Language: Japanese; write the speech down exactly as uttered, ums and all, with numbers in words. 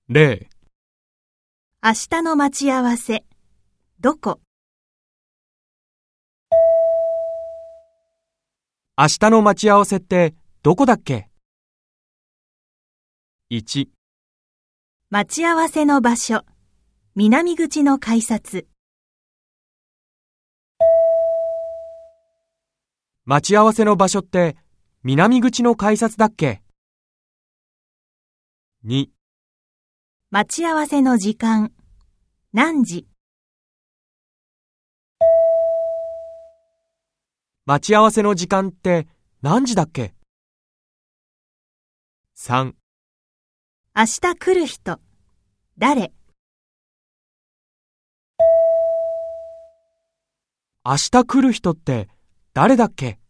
例、 明日の待ち合わせ、どこ？ 明日の待ち合わせってどこだっけ？いち、 待ち合わせの場所、南口の改札。 待ち合わせの場所って南口の改札だっけ？に、 待ち合わせの時間、何時？ 待ち合わせの時間って何時だっけ？さん、 明日来る人、誰？ 明日来る人って誰だっけ？